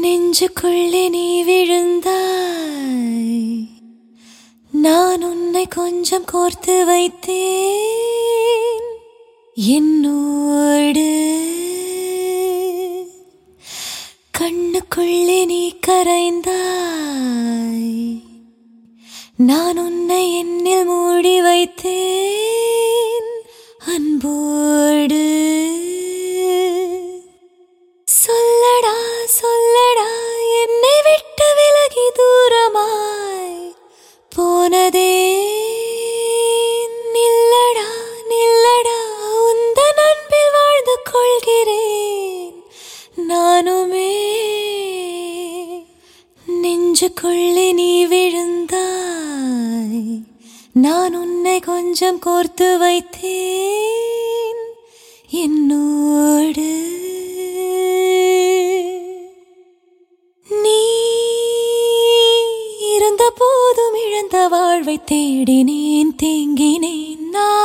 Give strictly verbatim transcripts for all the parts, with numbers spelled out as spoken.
நெஞ்சுக்குள்ளே நீ விழுந்தாய், நான் உன்னை கொஞ்சம் கோர்த்து வைத்தேன் என்னோடு. கண்ணுக்குள்ளே நீ கரைந்தாய், நான் உன்னை என்னில் மூடி வைத்தேன் அன்போடு. சொல்லடா சொல்லடா என்னை விட்டு விலகி தூரமாய் போனதே, நில்லடா நில்லடா உந்தன் அன்பில் வாழ்ந்து கொள்கிறேன் நானுமே. நெஞ்சுக்குள்ளே நீ விழுந்தாய், நான் உன்னை கொஞ்சம் கோர்த்து வைத்தேன் என்னோடு. நீ இருந்த போதும் இழந்த வாழ்வை தேடினேன் தேங்கினேன்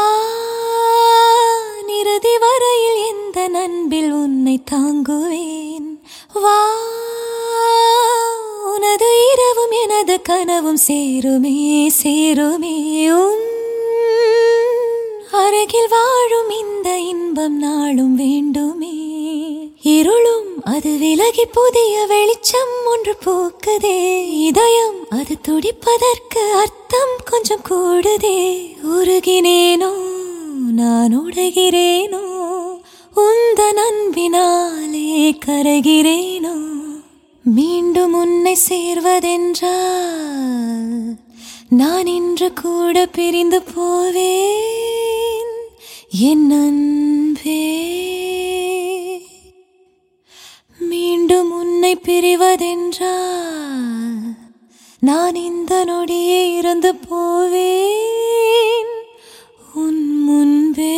நான். இறுதி வரையில் எந்த அன்பில் உன்னை தாங்குவேன். வா, உனது இரவும் எனது கனவும் சேருமே சேருமே. உன் அருகில் வாழும் இந்த இன்பம் நாளும் வேண்டுமே. இருளும் அது விலகி புதிய வெளிச்சம் ஒன்று பூக்குதே. இதயம் அது துடிப்பதற்கு அர்த்தம் கொஞ்சம் கூடுதே. உருகினேனோ நான் உடைகிறேனோ, உந்தன் அன்பினாலே கரைகிறேனோ. மீண்டும் உன்னை சேர்வதென்றால் நான் இன்று கூட பிரிந்து போவேன் என் அன்பே. மீண்டும் உன்னை பிரிவதென்றால் நான் இந்த நொடியே இறந்து போவேன் உன் முன்பே.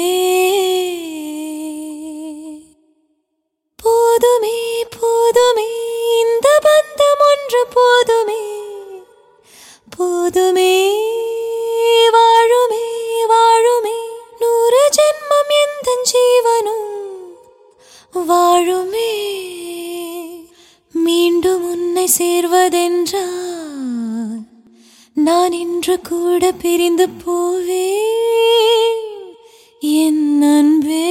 போதுமே போதுமே இந்த பந்தம் ஒன்று போதுமே போதுமே. வாழுமே வாழுமே நூறு ஜென்மம் எந்த ஜீவனும் வாழுமே. மீண்டும் உன்னை சேர்வதென்றால் நான் இன்று கூட பிரிந்து போவேன் என் அன்பே.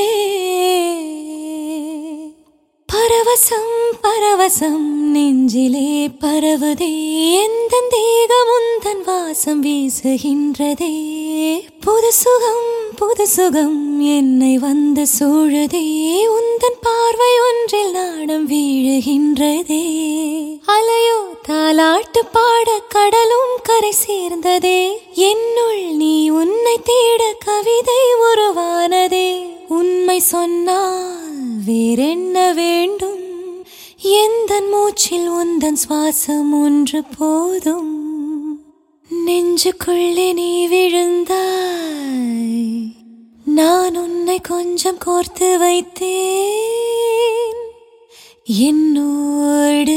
பரவசம் பரவசம் நெஞ்சிலே பரவுதே, எந்த தேகம் உந்தன் வாசம் வீசுகின்றதே. புது சுகம் புது சுகம் என்னை வந்து சூழுதே. உந்தன் பார்வை ஒன்றில் நாடம் வீழுகின்றதே. அலையோ தாலாட்டு பாட கடலும் கரை சேர்ந்ததே. என்னுள் நீ உன்னை தேட கவிதை உருவானதே. உண்மை சொன்னால் வேறென்ன வேண்டும், எந்தன் மூச்சில் உந்தன் சுவாசம் ஒன்று போதும். நெஞ்சுக்குள்ளே நீ விழுந்தாய், நான் உன்னை கொஞ்சம் கோர்த்து வைத்தேன் என்னோடு.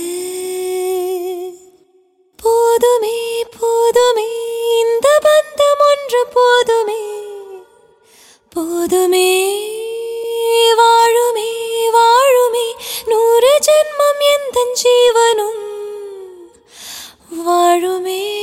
போதுமே போதுமே இந்த பந்தம் ஒன்று போதுமே போதுமே. வாழுமே வாழுமே நூறு ஜென்மம் எந்த ஜீவனும் வாழுமே.